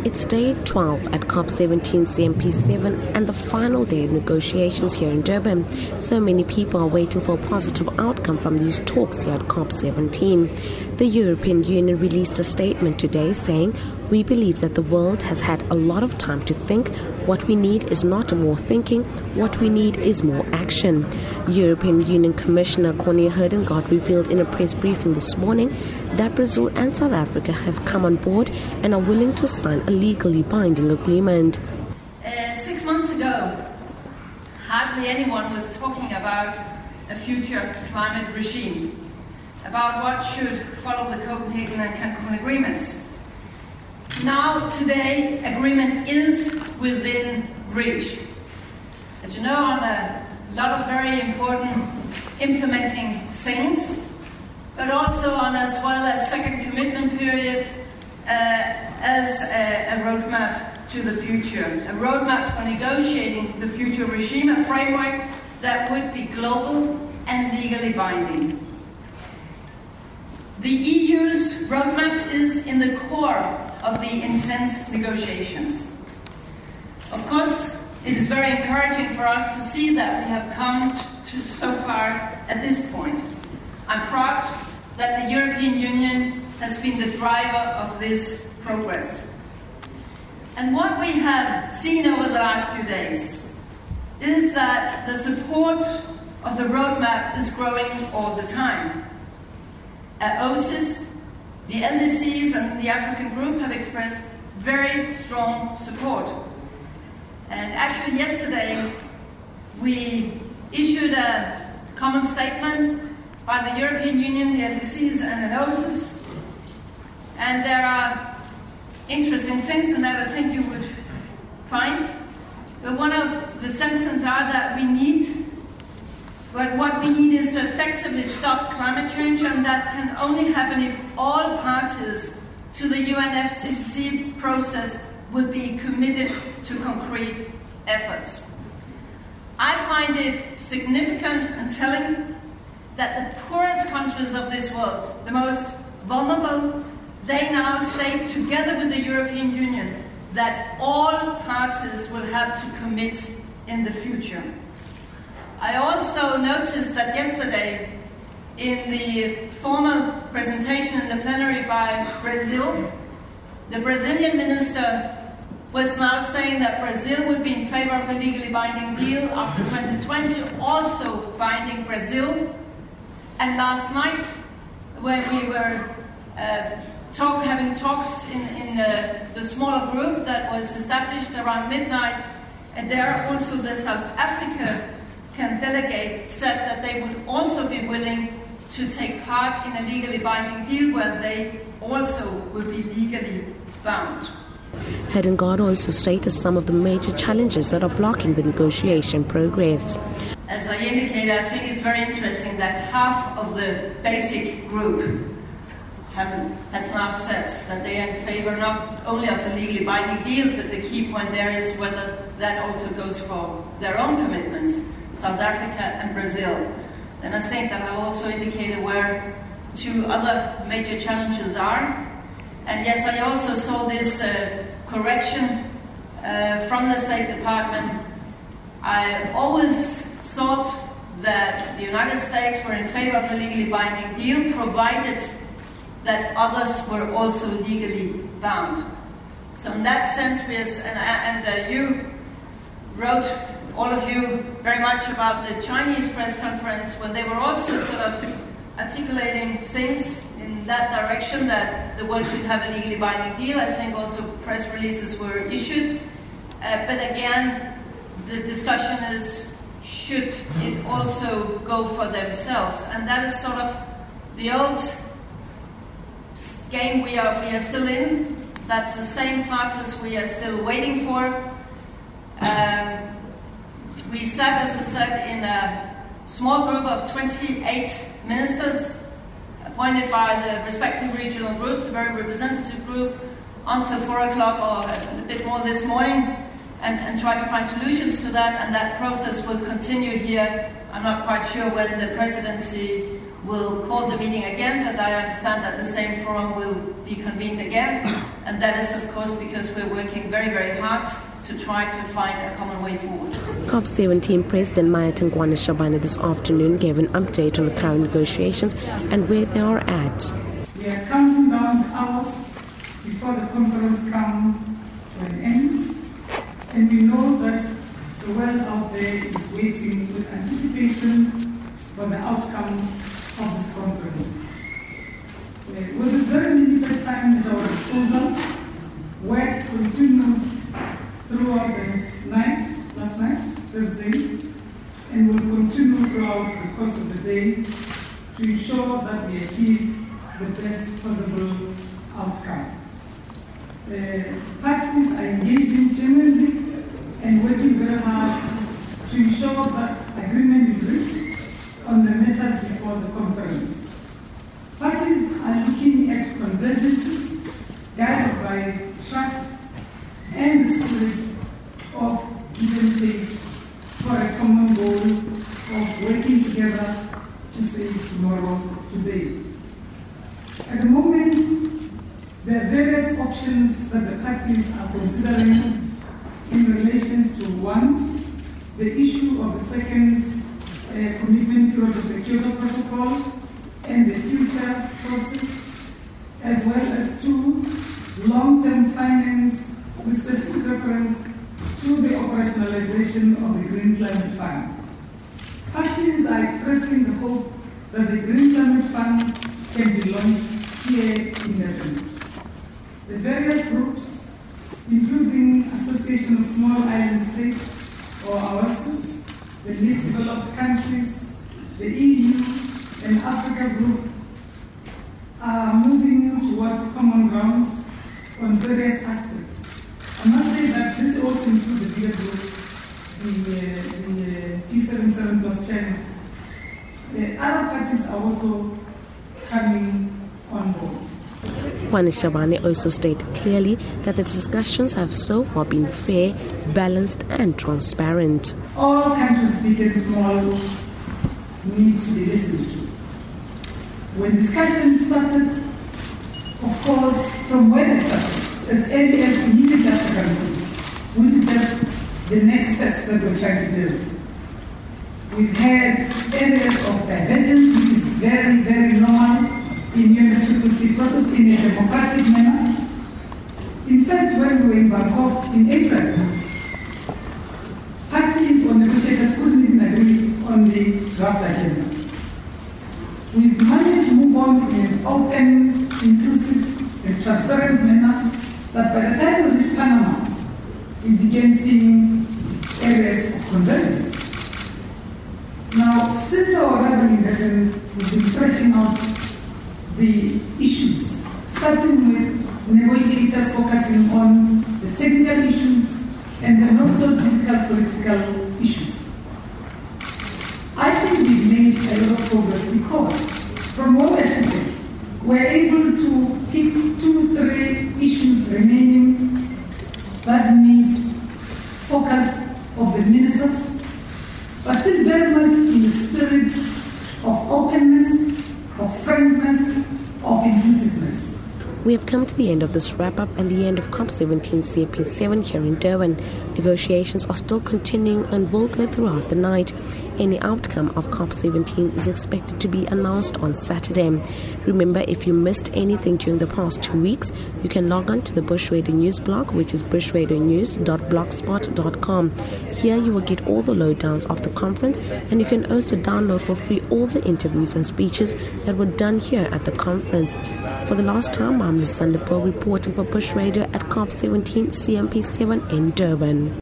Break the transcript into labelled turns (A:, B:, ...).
A: It's day 12 at COP17 CMP7 and the final day of negotiations here in Durban. So many people are waiting for a positive outcome from these talks here at COP17. The European Union released a statement today saying, "We believe that the world has had a lot of time to think. What we need is not more thinking, what we need is more action." European Union Commissioner Connie Hedegaard revealed in a press briefing this morning that Brazil and South Africa have come on board and are willing to sign a legally binding agreement.
B: 6 months ago, hardly anyone was talking about a future climate regime, about what should follow the Copenhagen and Cancun agreements. Now, today, agreement is within reach. As you know, on a lot of very important implementing things, but also on as well as second commitment period as a roadmap to the future, a roadmap for negotiating the future regime, a framework that would be global and legally binding. The EU's roadmap is in the core of the intense negotiations. Of course, it is very encouraging for us to see that we have come to so far at this point. I'm proud that the European Union has been the driver of this progress. And what we have seen over the last few days is that the support of the roadmap is growing all the time. OSIS, the LDCs and the African Group have expressed very strong support. And actually yesterday we issued a common statement by the European Union, the LDCs and OSIS. And there are interesting things in that I think you would find. But one of the sentences are that what we need is to effectively stop climate change, and that can only happen if all parties to the UNFCCC process will be committed to concrete efforts. I find it significant and telling that the poorest countries of this world, the most vulnerable, they now state together with the European Union that all parties will have to commit in the future. I also noticed that yesterday, in the formal presentation in the plenary by Brazil, the Brazilian minister was now saying that Brazil would be in favor of a legally binding deal after 2020, also binding Brazil. And last night, when we were having talks in the smaller group that was established around midnight, and there also the South Africa delegate said that they would also be willing to take part in a legally binding deal where they also would be legally bound.
A: Hedegaard also stated some of the major challenges that are blocking the negotiation progress.
B: As I indicated, I think it's very interesting that half of the basic group has now said that they are in favor not only of a legally binding deal, but the key point there is whether that also goes for their own commitments, South Africa and Brazil. And I think that I also indicated where two other major challenges are. And yes, I also saw this correction from the State Department. I always thought that the United States were in favor of a legally binding deal, provided that others were also legally bound. So in that sense, you wrote, all of you, very much about the Chinese press conference, where they were also sort of articulating things in that direction, that the world should have a legally binding deal. I think also press releases were issued. But again, the discussion is, should it also go for themselves? And that is sort of the old game we are still in. That's the same parties we are still waiting for. We sat, as I said, in a small group of 28 ministers appointed by the respective regional groups, a very representative group, until 4 o'clock or a bit more this morning, and try to find solutions to that, and that process will continue here. I'm not quite sure when the presidency will call the meeting again, but I understand that the same forum will be convened again, And that is, of course, because we're working very, very hard to try to find a common way forward.
A: COP17 President Mayatangwana Shabane this afternoon gave an update on the current negotiations and where they are at.
C: We are counting down hours before the conference comes to an end, and we know that the world out there is waiting with anticipation for the outcome of this conference. With this very limited time at our disposal, work continued throughout the night, last night, Thursday, and will continue throughout the course of the day to ensure that we achieve the best possible outcome. Parties are engaging genuinely and working very hard to ensure that agreement is reached on the matters before the conference. Parties are looking at convergences guided by trust and the spirit of give and take for a common goal of working together to save tomorrow today. At the moment, there are various options that the parties are considering in relation to one, the issue of the second commitment period of the Kyoto Protocol and the future process, as well as two, long-term finance with specific reference to the operationalization of the Green Climate Fund. Parties are expressing the hope that the Green Climate Fund can be launched here in Durban. The various groups, including Association of Small Island States, or OASIS, the least developed countries, the EU, and Africa Group, are moving towards common ground on various aspects. I must say that this also includes the bigger group, the G77 plus China. The other parties are also coming on board.
A: Mayatangwana Shabane also stated clearly that the discussions have so far been fair, balanced and transparent.
C: All countries, big and small, need to be listened to. When discussions started, of course, from where they started, as early as the Immediate African Group, which is just the next steps that we're trying to build. We've had areas of divergence, which is very, very normal in UNFCCC process in a democratic manner. In fact, when we were in Bangkok in April, parties or negotiators couldn't even agree on the draft agenda. We've managed to move on in an open, inclusive, and transparent manner that by the time we reached Panama, we began seeing areas of convergence. Now, since our arrival in Durban, we've been thrashing out the issues, starting with negotiators focusing on the technical issues and the not so difficult political issues. I think we've made a lot of progress because from where we're sitting, we're able to pick 2-3 issues remaining that need focus of the ministers, but still very much in the spirit of openness, of frankness, of inclusiveness.
A: We have come to the end of this wrap-up and the end of COP17 CMP7 here in Durban. Negotiations are still continuing and will go throughout the night. Any outcome of COP17 is expected to be announced on Saturday. Remember, if you missed anything during the past 2 weeks, you can log on to the Bush Radio News blog, which is bushradionews.blogspot.com. Here you will get all the lowdowns of the conference, and you can also download for free all the interviews and speeches that were done here at the conference. For the last time, I'm Lucinda Pearl reporting for Bush Radio at COP17 CMP7 in Durban.